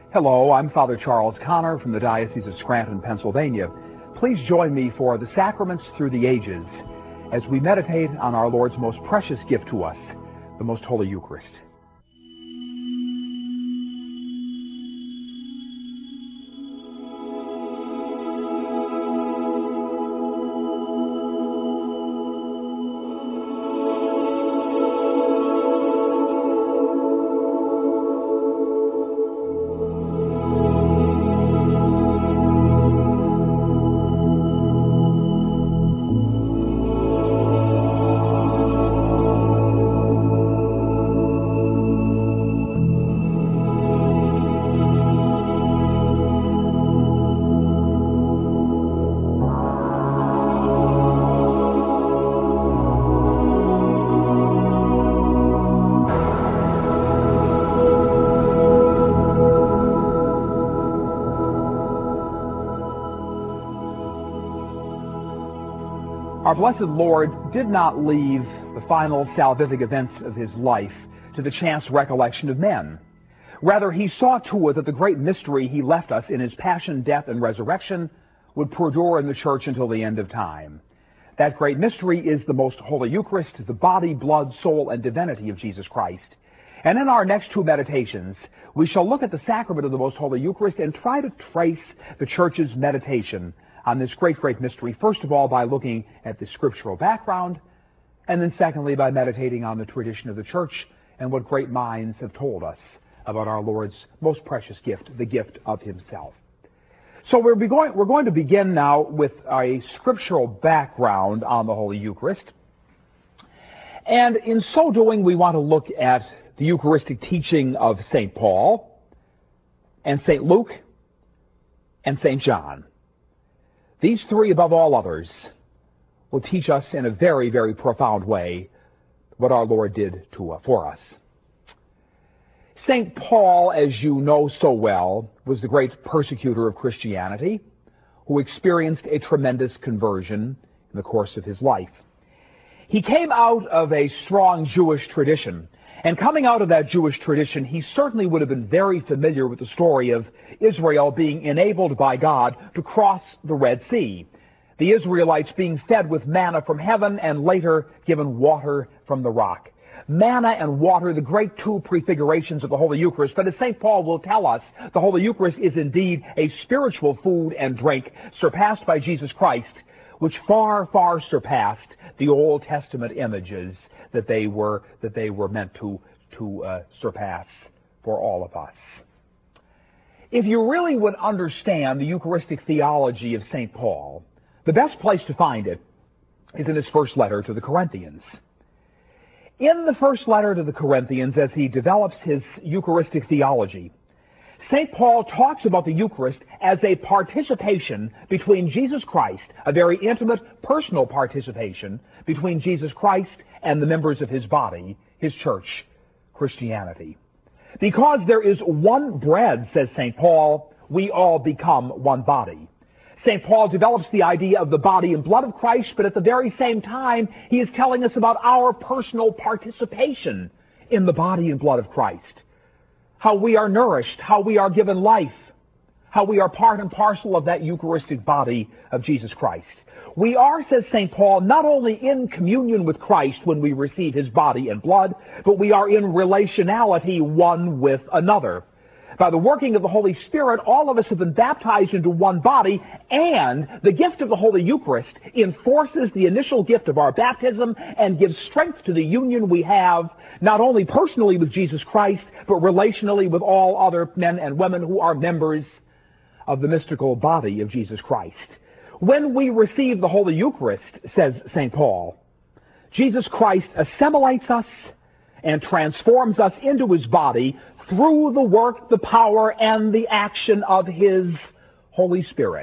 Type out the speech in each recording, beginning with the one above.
Hello, I'm Father Charles Connor from the Diocese of Scranton, Pennsylvania. Please join me for the Sacraments Through the Ages as we meditate on our Lord's most precious gift to us, the Most Holy Eucharist. Our blessed Lord did not leave the final salvific events of his life to the chance recollection of men. Rather, he saw to it that the great mystery he left us in his passion, death, and resurrection would perdure in the Church until the end of time. That great mystery is the Most Holy Eucharist, the body, blood, soul, and divinity of Jesus Christ. And in our next two meditations, we shall look at the sacrament of the Most Holy Eucharist and try to trace the Church's meditation on this great mystery, first of all by looking at the scriptural background, and then secondly by meditating on the tradition of the Church and what great minds have told us about our Lord's most precious gift, the gift of himself. So we're going to begin now with a scriptural background on the Holy Eucharist. And in so doing, we want to look at the Eucharistic teaching of St. Paul and St. Luke and St. John. These three, above all others, will teach us in a very, very profound way what our Lord did for us. St. Paul, as you know so well, was the great persecutor of Christianity who experienced a tremendous conversion in the course of his life. He came out of a strong Jewish tradition, and coming out of that Jewish tradition, he certainly would have been very familiar with the story of Israel being enabled by God to cross the Red Sea, the Israelites being fed with manna from heaven and later given water from the rock. Manna and water, the great two prefigurations of the Holy Eucharist, but as St. Paul will tell us, the Holy Eucharist is indeed a spiritual food and drink surpassed by Jesus Christ, which far, far surpassed the Old Testament images that they were meant to surpass for all of us. If you really would understand the Eucharistic theology of St. Paul, the best place to find it is in his first letter to the Corinthians. In the first letter to the Corinthians, as he develops his Eucharistic theology, St. Paul talks about the Eucharist as a participation between Jesus Christ, a very intimate, personal participation between Jesus Christ and the members of his body, his church, Christianity. Because there is one bread, says St. Paul, we all become one body. St. Paul develops the idea of the body and blood of Christ, but at the very same time, he is telling us about our personal participation in the body and blood of Christ. How we are nourished, how we are given life, how we are part and parcel of that Eucharistic body of Jesus Christ. We are, says St. Paul, not only in communion with Christ when we receive his body and blood, but we are in relationality one with another. By the working of the Holy Spirit, all of us have been baptized into one body, and the gift of the Holy Eucharist enforces the initial gift of our baptism and gives strength to the union we have, not only personally with Jesus Christ, but relationally with all other men and women who are members of the mystical body of Jesus Christ. When we receive the Holy Eucharist, says St. Paul, Jesus Christ assimilates us and transforms us into his body through the work, the power, and the action of his Holy Spirit.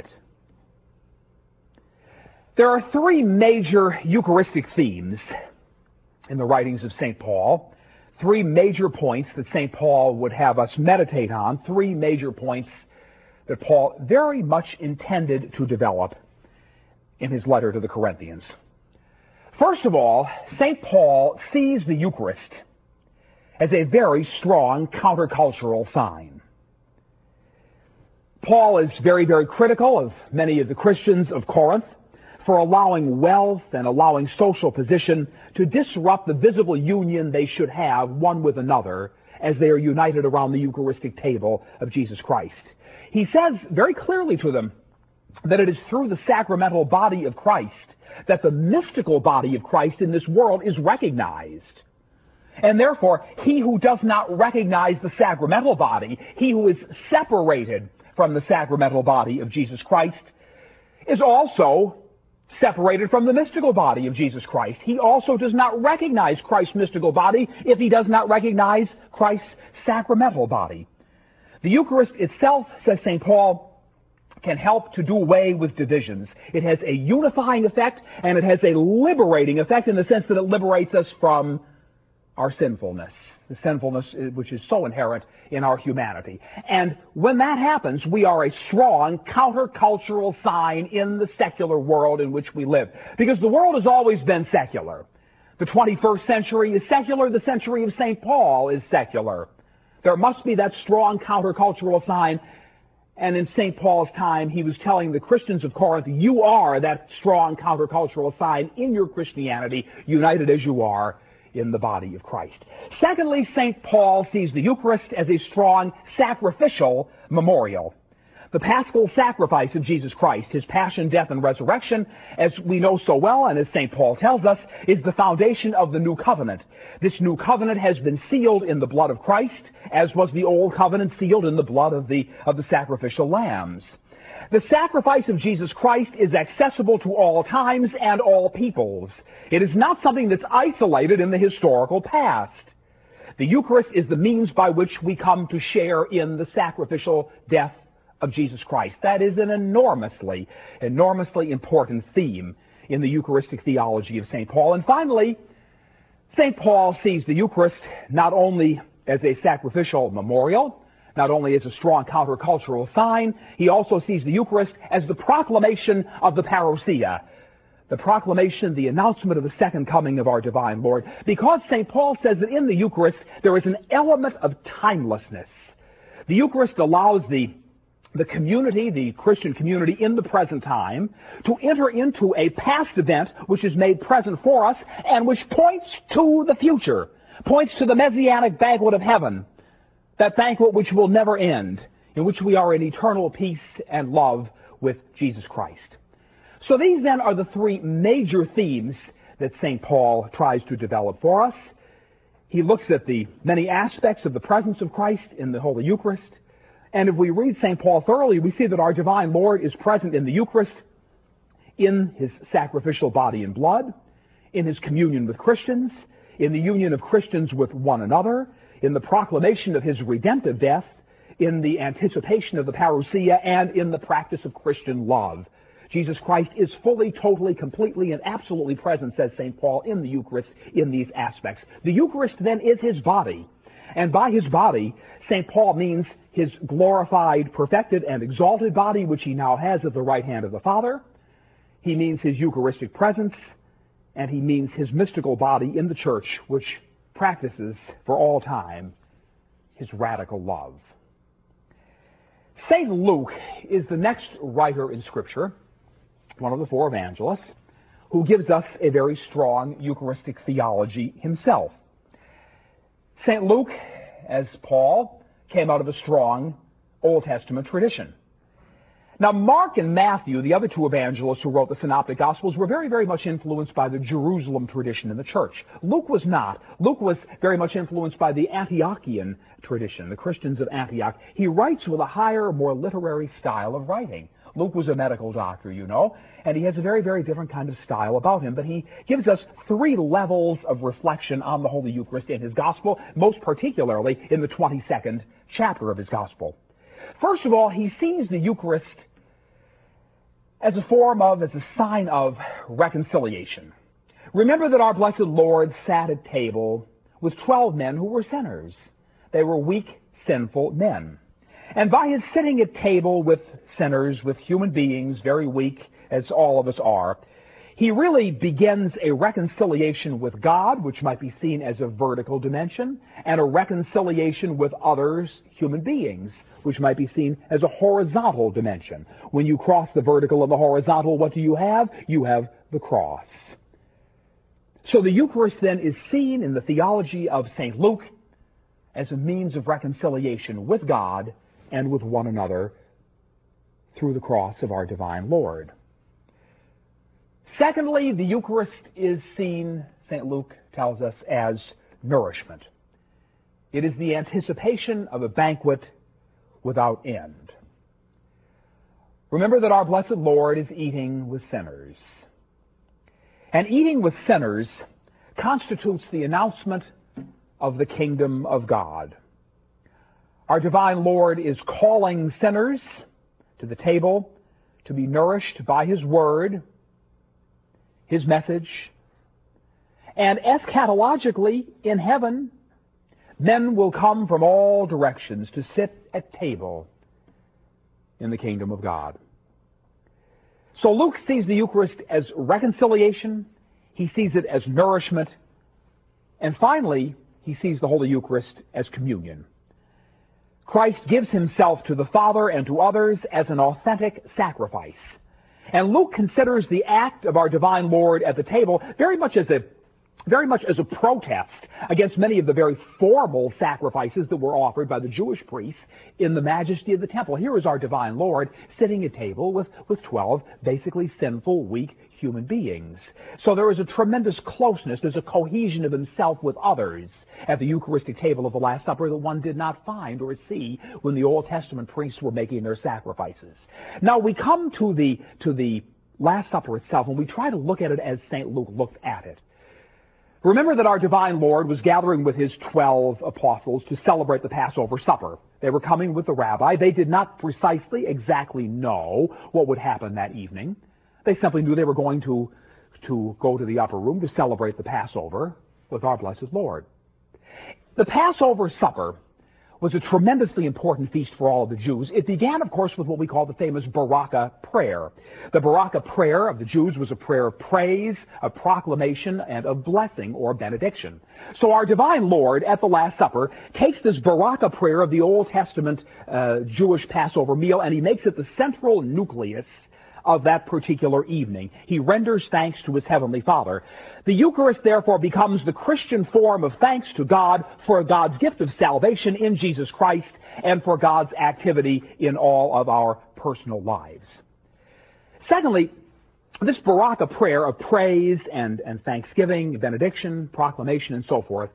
There are three major Eucharistic themes in the writings of St. Paul, three major points that St. Paul would have us meditate on, three major points that Paul very much intended to develop in his letter to the Corinthians. First of all, St. Paul sees the Eucharist as a very strong countercultural sign. Paul is very, very critical of many of the Christians of Corinth for allowing wealth and allowing social position to disrupt the visible union they should have one with another as they are united around the Eucharistic table of Jesus Christ. He says very clearly to them that it is through the sacramental body of Christ that the mystical body of Christ in this world is recognized. And therefore, he who does not recognize the sacramental body, he who is separated from the sacramental body of Jesus Christ, is also separated from the mystical body of Jesus Christ. He also does not recognize Christ's mystical body if he does not recognize Christ's sacramental body. The Eucharist itself, says St. Paul, can help to do away with divisions. It has a unifying effect, and it has a liberating effect in the sense that it liberates us from our sinfulness, the sinfulness which is so inherent in our humanity. And when that happens, we are a strong countercultural sign in the secular world in which we live. Because the world has always been secular. The 21st century is secular. The century of St. Paul is secular. There must be that strong countercultural sign. And in St. Paul's time, he was telling the Christians of Corinth, you are that strong countercultural sign in your Christianity, united as you are in the body of Christ. Secondly, St. Paul sees the Eucharist as a strong sacrificial memorial. The paschal sacrifice of Jesus Christ, his passion, death, and resurrection, as we know so well, and as St. Paul tells us, is the foundation of the new covenant. This new covenant has been sealed in the blood of Christ, as was the old covenant sealed in the blood of the sacrificial lambs. The sacrifice of Jesus Christ is accessible to all times and all peoples. It is not something that's isolated in the historical past. The Eucharist is the means by which we come to share in the sacrificial death of Jesus Christ. That is an enormously important theme in the Eucharistic theology of St. Paul. And finally, St. Paul sees the Eucharist not only as a sacrificial memorial, not only as a strong countercultural sign, he also sees the Eucharist as the proclamation of the parousia, the proclamation, the announcement of the second coming of our divine Lord. Because St. Paul says that in the Eucharist there is an element of timelessness. The Eucharist allows the community, the Christian community in the present time, to enter into a past event which is made present for us and which points to the future, points to the Messianic banquet of heaven, that banquet which will never end, in which we are in eternal peace and love with Jesus Christ. So these then are the three major themes that St. Paul tries to develop for us. He looks at the many aspects of the presence of Christ in the Holy Eucharist. And if we read St. Paul thoroughly, we see that our divine Lord is present in the Eucharist, in his sacrificial body and blood, in his communion with Christians, in the union of Christians with one another, in the proclamation of his redemptive death, in the anticipation of the parousia, and in the practice of Christian love. Jesus Christ is fully, totally, completely, and absolutely present, says St. Paul, in the Eucharist in these aspects. The Eucharist then is his body. And by his body, St. Paul means his glorified, perfected, and exalted body, which he now has at the right hand of the Father. He means his Eucharistic presence, and he means his mystical body in the church, which practices for all time his radical love. St. Luke is the next writer in Scripture, one of the four evangelists, who gives us a very strong Eucharistic theology himself. St. Luke, as Paul, came out of a strong Old Testament tradition. Now, Mark and Matthew, the other two evangelists who wrote the Synoptic Gospels, were very, very much influenced by the Jerusalem tradition in the church. Luke was not. Luke was very much influenced by the Antiochian tradition, the Christians of Antioch. He writes with a higher, more literary style of writing. Luke was a medical doctor, you know, and he has a very, very different kind of style about him. But he gives us three levels of reflection on the Holy Eucharist in his Gospel, most particularly in the 22nd chapter of his Gospel. First of all, he sees the Eucharist as a sign of reconciliation. Remember that our blessed Lord sat at table with 12 men who were sinners. They were weak, sinful men. And by his sitting at table with sinners, with human beings, very weak, as all of us are, he really begins a reconciliation with God, which might be seen as a vertical dimension, and a reconciliation with others, human beings, which might be seen as a horizontal dimension. When you cross the vertical and the horizontal, what do you have? You have the cross. So the Eucharist then is seen in the theology of St. Luke as a means of reconciliation with God and with one another through the cross of our divine Lord. Secondly, the Eucharist is seen, St. Luke tells us, as nourishment. It is the anticipation of a banquet without end. Remember that our blessed Lord is eating with sinners. And eating with sinners constitutes the announcement of the kingdom of God. Our divine Lord is calling sinners to the table to be nourished by His word, His message. And eschatologically, in heaven, men will come from all directions to sit at table in the kingdom of God. So Luke sees the Eucharist as reconciliation. He sees it as nourishment. And finally, he sees the Holy Eucharist as communion. Christ gives himself to the Father and to others as an authentic sacrifice. And Luke considers the act of our divine Lord at the table very much as a protest against many of the very formal sacrifices that were offered by the Jewish priests in the majesty of the temple. Here is our divine Lord sitting at table with 12 basically sinful, weak human beings. So there is a tremendous closeness, there's a cohesion of himself with others at the Eucharistic table of the Last Supper that one did not find or see when the Old Testament priests were making their sacrifices. Now we come to the Last Supper itself, and we try to look at it as St. Luke looked at it. Remember that our divine Lord was gathering with his 12 apostles to celebrate the Passover supper. They were coming with the rabbi. They did not precisely, exactly know what would happen that evening. They simply knew they were going to go to the upper room to celebrate the Passover with our blessed Lord. The Passover supper was a tremendously important feast for all of the Jews. It began, of course, with what we call the famous Baraka prayer. The Baraka prayer of the Jews was a prayer of praise, of proclamation, and of blessing or benediction. So our divine Lord at the Last Supper takes this Baraka prayer of the Old Testament Jewish Passover meal, and he makes it the central nucleus of that particular evening. He renders thanks to his heavenly Father. The Eucharist, therefore, becomes the Christian form of thanks to God for God's gift of salvation in Jesus Christ and for God's activity in all of our personal lives. Secondly, this Baraka prayer of praise and thanksgiving, benediction, proclamation, and so forth,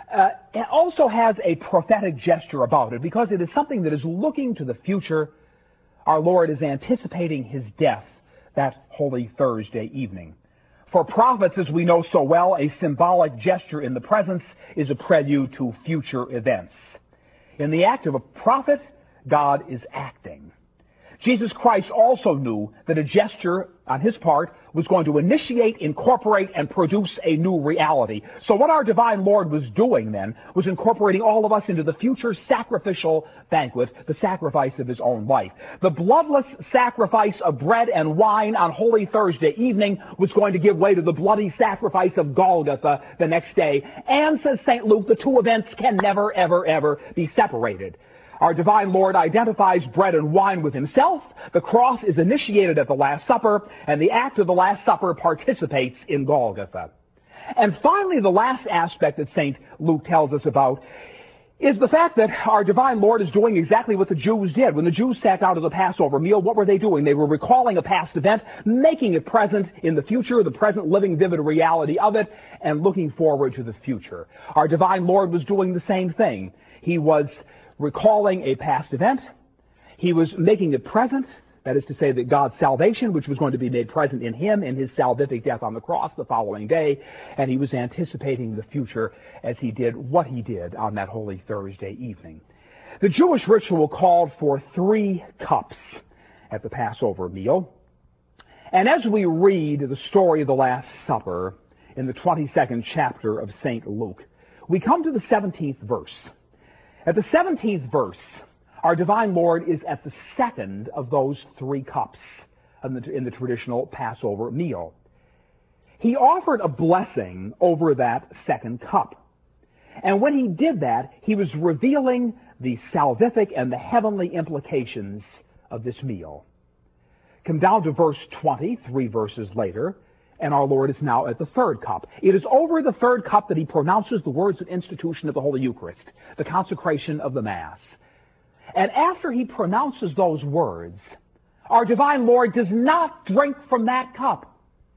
it also has a prophetic gesture about it because it is something that is looking to the future. Our Lord is anticipating his death that Holy Thursday evening. For prophets, as we know so well, a symbolic gesture in the presence is a prelude to future events. In the act of a prophet, God is acting. Jesus Christ also knew that a gesture on his part was going to initiate, incorporate, and produce a new reality. So what our divine Lord was doing then was incorporating all of us into the future sacrificial banquet, the sacrifice of his own life. The bloodless sacrifice of bread and wine on Holy Thursday evening was going to give way to the bloody sacrifice of Golgotha the next day. And, says St. Luke, the two events can never, ever, ever be separated. Our divine Lord identifies bread and wine with himself. The cross is initiated at the Last Supper, and the act of the Last Supper participates in Golgotha. And finally, the last aspect that St. Luke tells us about is the fact that our divine Lord is doing exactly what the Jews did. When the Jews sat down to the Passover meal, what were they doing? They were recalling a past event, making it present in the future, the present living vivid reality of it, and looking forward to the future. Our divine Lord was doing the same thing. He was recalling a past event. He was making it present, that is to say that God's salvation, which was going to be made present in him in his salvific death on the cross the following day, and he was anticipating the future as he did what he did on that Holy Thursday evening. The Jewish ritual called for 3 cups at the Passover meal. And as we read the story of the Last Supper in the 22nd chapter of St. Luke, we come to the 17th verse. At the 17th verse, our divine Lord is at the second of those 3 cups in the traditional Passover meal. He offered a blessing over that second cup. And when he did that, he was revealing the salvific and the heavenly implications of this meal. Come down to verse 20, 3 verses later, and our Lord is now at the third cup. It is over the third cup that he pronounces the words of institution of the Holy Eucharist, the consecration of the Mass. And after he pronounces those words, our divine Lord does not drink from that cup.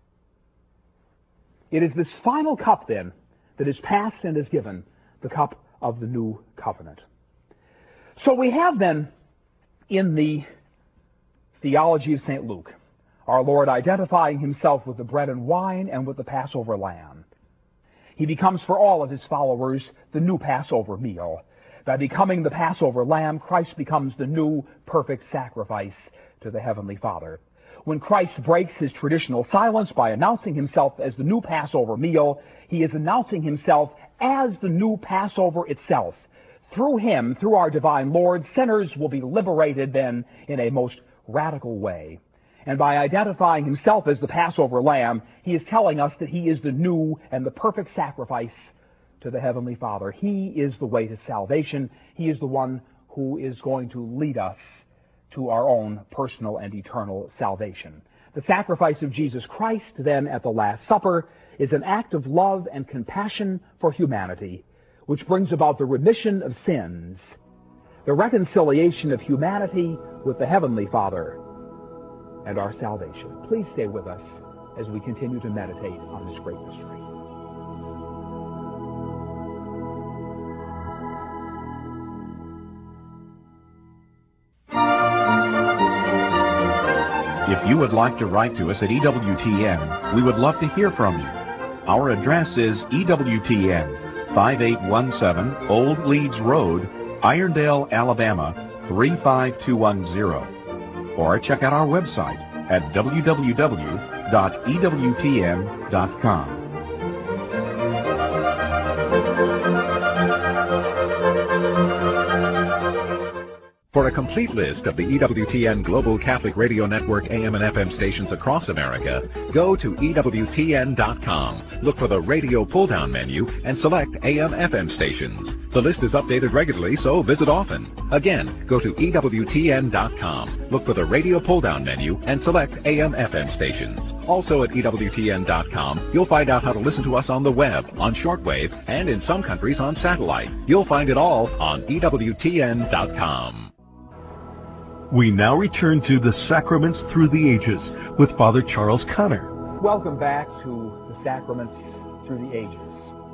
It is this final cup, then, that is passed and is given, the cup of the new covenant. So we have then, in the theology of St. Luke, our Lord identifying himself with the bread and wine and with the Passover lamb. He becomes for all of his followers the new Passover meal. By becoming the Passover lamb, Christ becomes the new perfect sacrifice to the Heavenly Father. When Christ breaks his traditional silence by announcing himself as the new Passover meal, he is announcing himself as the new Passover itself. Through him, through our divine Lord, sinners will be liberated then in a most radical way. And by identifying himself as the Passover lamb, he is telling us that he is the new and the perfect sacrifice to the Heavenly Father. He is the way to salvation. He is the one who is going to lead us to our own personal and eternal salvation. The sacrifice of Jesus Christ, then, at the Last Supper, is an act of love and compassion for humanity, which brings about the remission of sins, the reconciliation of humanity with the Heavenly Father, and our salvation. Please stay with us as we continue to meditate on this great mystery. If you would like to write to us at EWTN, we would love to hear from you. Our address is EWTN, 5817 Old Leeds Road, Irondale, Alabama, 35210. Or check out our website at www.ewtn.com. For a complete list of the EWTN Global Catholic Radio Network AM and FM stations across America, go to EWTN.com. Look for the radio pull-down menu and select AM/FM stations. The list is updated regularly, so visit often. Again, go to EWTN.com. Look for the radio pull-down menu and select AM/FM stations. Also at EWTN.com, you'll find out how to listen to us on the web, on shortwave, and in some countries on satellite. You'll find it all on EWTN.com. We now return to the Sacraments Through the Ages with Father Charles Connor. Welcome back to the Sacraments Through the Ages.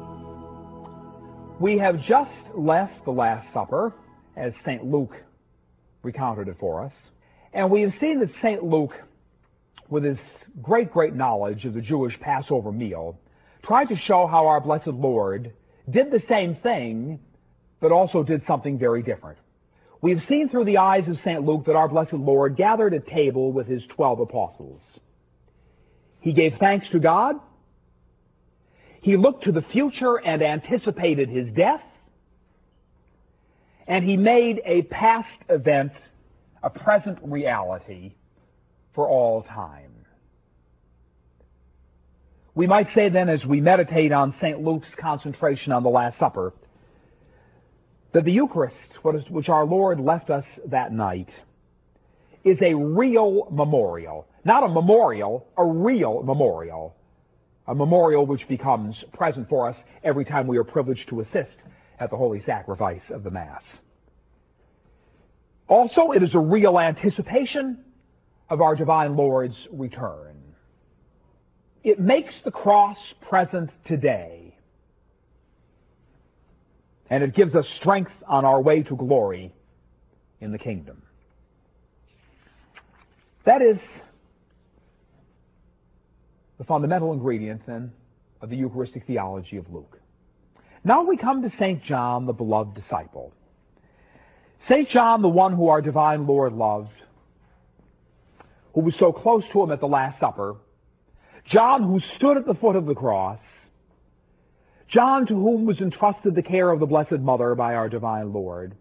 We have just left the Last Supper, as St. Luke recounted it for us, and we have seen that St. Luke, with his great knowledge of the Jewish Passover meal, tried to show how our blessed Lord did the same thing, but also did something very different. We have seen through the eyes of St. Luke that our blessed Lord gathered at table with his 12 apostles. He gave thanks to God. He looked to the future and anticipated his death. And he made a past event a present reality for all time. We might say then, as we meditate on St. Luke's concentration on the Last Supper, that the Eucharist, which our Lord left us that night, is a real memorial. Not a memorial, a real memorial. A memorial which becomes present for us every time we are privileged to assist at the holy sacrifice of the Mass. Also, it is a real anticipation of our divine Lord's return. It makes the cross present today. And it gives us strength on our way to glory in the kingdom. That is the fundamental ingredient, then, of the Eucharistic theology of Luke. Now we come to St. John, the beloved disciple. St. John, the one who our divine Lord loved, who was so close to him at the Last Supper. John, who stood at the foot of the cross. John, to whom was entrusted the care of the Blessed Mother by our divine Lord.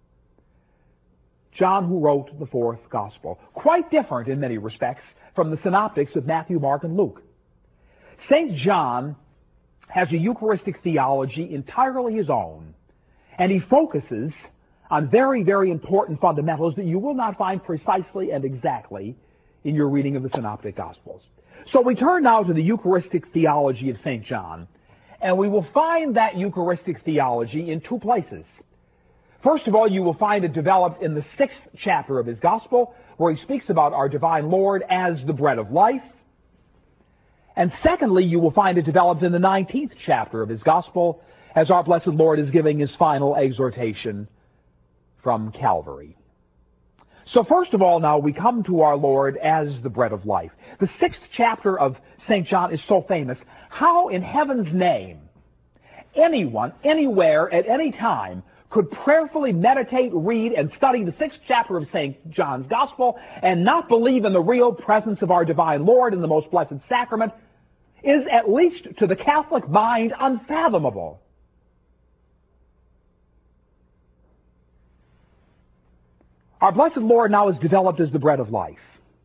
John, who wrote the fourth Gospel. Quite different in many respects from the synoptics of Matthew, Mark, and Luke. St. John has a Eucharistic theology entirely his own, and he focuses on very, very important fundamentals that you will not find precisely and exactly in your reading of the Synoptic Gospels. So we turn now to the Eucharistic theology of St. John, and we will find that Eucharistic theology in two places. First of all, you will find it developed in the 6th chapter of his Gospel, where he speaks about our divine Lord as the bread of life. And secondly, you will find it developed in the 19th chapter of his Gospel, as our blessed Lord is giving his final exhortation from Calvary. So first of all, now we come to our Lord as the bread of life. The 6th chapter of St. John is so famous. How in heaven's name anyone, anywhere, at any time could prayerfully meditate, read, and study the 6th chapter of St. John's Gospel and not believe in the real presence of our divine Lord in the most blessed sacrament is, at least to the Catholic mind, unfathomable. Our blessed Lord now is developed as the bread of life.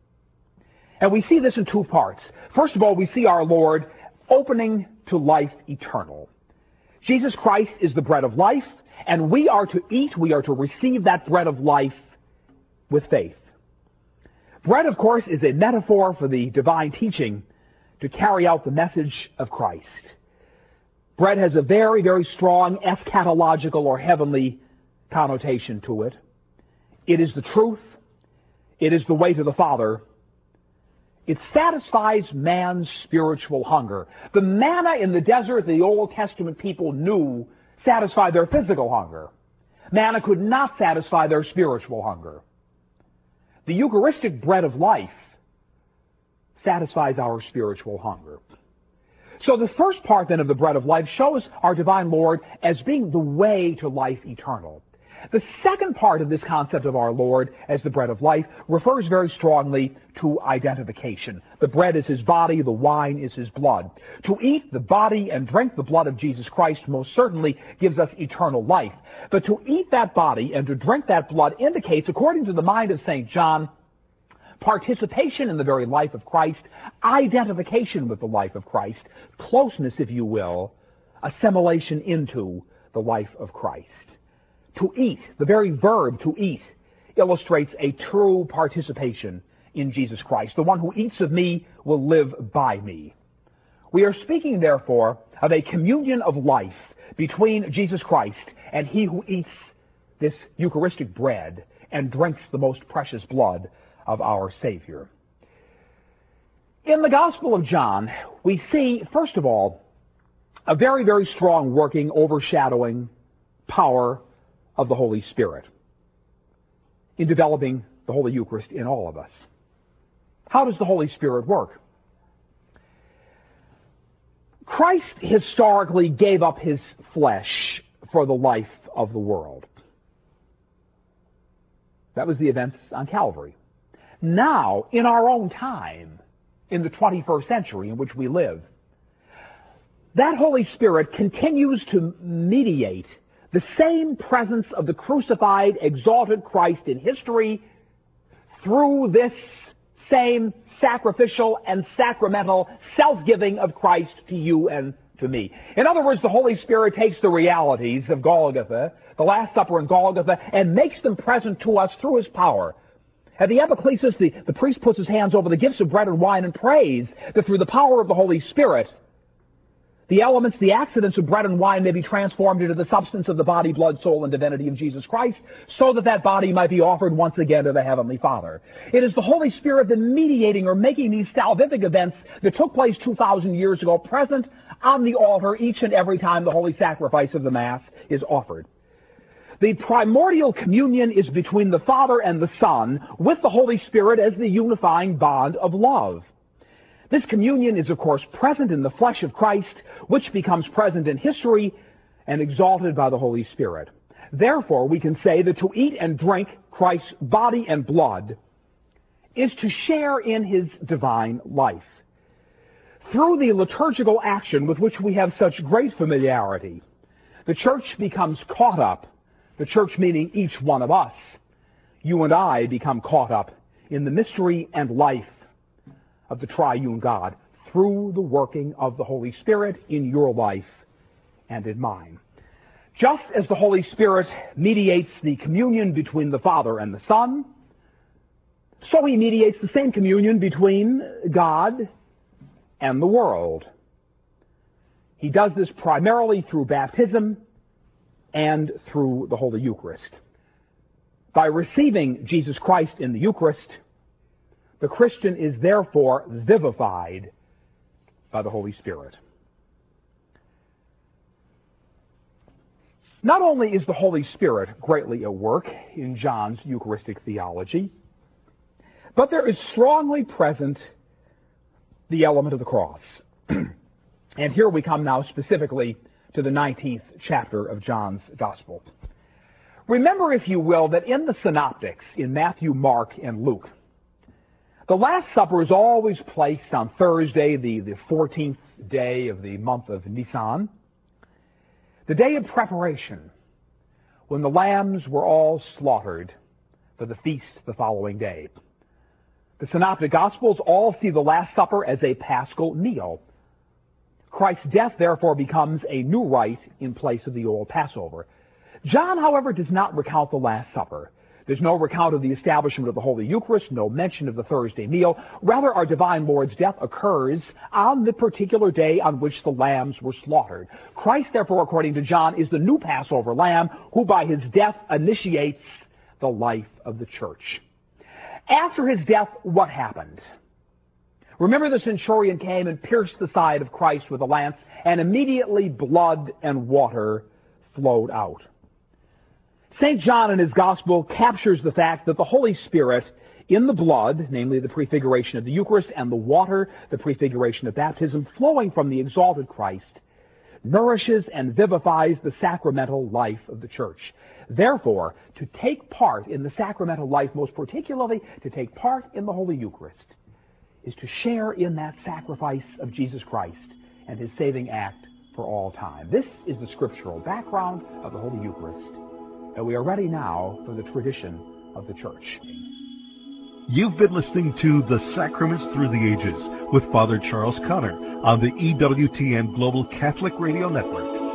And we see this in two parts. First of all, we see our Lord opening to life eternal. Jesus Christ is the bread of life, and we are to eat, we are to receive that bread of life with faith. Bread, of course, is a metaphor for the divine teaching to carry out the message of Christ. Bread has a very, very strong eschatological or heavenly connotation to it. It is the truth. It is the way to the Father. It satisfies man's spiritual hunger. The manna in the desert the Old Testament people knew satisfied their physical hunger. Manna could not satisfy their spiritual hunger. The Eucharistic bread of life satisfies our spiritual hunger. So the first part then of the bread of life shows our divine Lord as being the way to life eternal. The second part of this concept of our Lord as the bread of life refers very strongly to identification. The bread is his body, the wine is his blood. To eat the body and drink the blood of Jesus Christ most certainly gives us eternal life. But to eat that body and to drink that blood indicates, according to the mind of St. John, participation in the very life of Christ, identification with the life of Christ, closeness, if you will, assimilation into the life of Christ. To eat, the very verb to eat, illustrates a true participation in Jesus Christ. The one who eats of me will live by me. We are speaking, therefore, of a communion of life between Jesus Christ and he who eats this Eucharistic bread and drinks the most precious blood of our Savior. In the Gospel of John, we see, first of all, a very, very strong working, overshadowing power of the Holy Spirit in developing the Holy Eucharist in all of us. How does the Holy Spirit work? Christ historically gave up his flesh for the life of the world. That was the events on Calvary. Now, in our own time, in the 21st century in which we live, that Holy Spirit continues to mediate the same presence of the crucified, exalted Christ in history through this same sacrificial and sacramental self-giving of Christ to you and to me. In other words, the Holy Spirit takes the realities of Golgotha, the Last Supper and Golgotha, and makes them present to us through his power. At the epiclesis, the priest puts his hands over the gifts of bread and wine and prays that through the power of the Holy Spirit, the elements, the accidents of bread and wine may be transformed into the substance of the body, blood, soul, and divinity of Jesus Christ, so that that body might be offered once again to the Heavenly Father. It is the Holy Spirit that mediating or making these salvific events that took place 2,000 years ago present on the altar each and every time the holy sacrifice of the Mass is offered. The primordial communion is between the Father and the Son, with the Holy Spirit as the unifying bond of love. This communion is, of course, present in the flesh of Christ, which becomes present in history and exalted by the Holy Spirit. Therefore, we can say that to eat and drink Christ's body and blood is to share in his divine life. Through the liturgical action with which we have such great familiarity, the Church becomes caught up, the Church meaning each one of us, you and I become caught up in the mystery and life of the triune God through the working of the Holy Spirit in your life and in mine. Just as the Holy Spirit mediates the communion between the Father and the Son, so he mediates the same communion between God and the world. He does this primarily through baptism and through the Holy Eucharist. By receiving Jesus Christ in the Eucharist, the Christian is therefore vivified by the Holy Spirit. Not only is the Holy Spirit greatly at work in John's Eucharistic theology, but there is strongly present the element of the cross. And here we come now specifically to the 19th chapter of John's Gospel. Remember, if you will, that in the synoptics, in Matthew, Mark, and Luke, the Last Supper is always placed on Thursday, the 14th day of the month of Nisan, the day of preparation, when the lambs were all slaughtered for the feast the following day. The Synoptic Gospels all see the Last Supper as a paschal meal. Christ's death, therefore, becomes a new rite in place of the old Passover. John, however, does not recount the Last Supper. There's no recount of the establishment of the Holy Eucharist, no mention of the Thursday meal. Rather, our divine Lord's death occurs on the particular day on which the lambs were slaughtered. Christ, therefore, according to John, is the new Passover lamb who by his death initiates the life of the church. After his death, what happened? Remember, the centurion came and pierced the side of Christ with a lance, and immediately blood and water flowed out. St. John in his Gospel captures the fact that the Holy Spirit in the blood, namely the prefiguration of the Eucharist, and the water, the prefiguration of baptism, flowing from the exalted Christ, nourishes and vivifies the sacramental life of the church. Therefore, to take part in the sacramental life, most particularly to take part in the Holy Eucharist, is to share in that sacrifice of Jesus Christ and his saving act for all time. This is the scriptural background of the Holy Eucharist. And we are ready now for the tradition of the church. You've been listening to The Sacraments Through the Ages with Father Charles Connor on the EWTN Global Catholic Radio Network.